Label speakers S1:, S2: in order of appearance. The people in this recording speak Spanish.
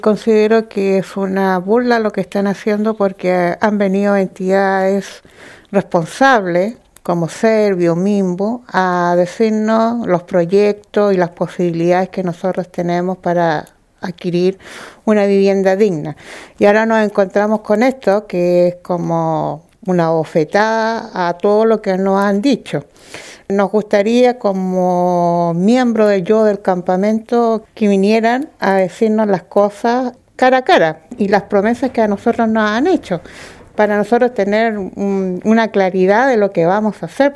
S1: Considero que es una burla lo que están haciendo porque han venido entidades responsables como Servio, Mimbo, a decirnos los proyectos y las posibilidades que nosotros tenemos para adquirir una vivienda digna. Y ahora nos encontramos con esto, que es como una bofetada a todo lo que nos han dicho. Nos gustaría, como miembros del campamento, que vinieran a decirnos las cosas cara a cara y las promesas que a nosotros nos han hecho, para nosotros tener una claridad de lo que vamos a hacer.